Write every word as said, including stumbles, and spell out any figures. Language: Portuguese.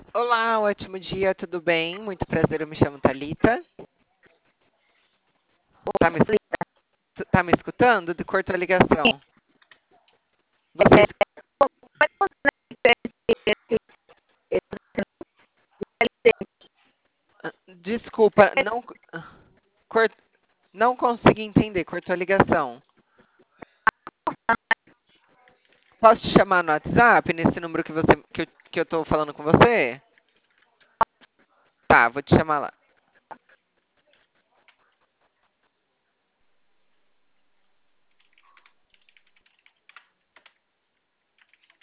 Olá, ótimo dia, tudo bem? Muito prazer, eu me chamo Thalita. Tá me, es- tá me escutando? De cortou a ligação. Você, es- desculpa, não, cort, não consegui entender, cortou a ligação. Posso te chamar no WhatsApp, nesse número que você, que eu, que eu tô falando com você? Tá, vou te chamar lá.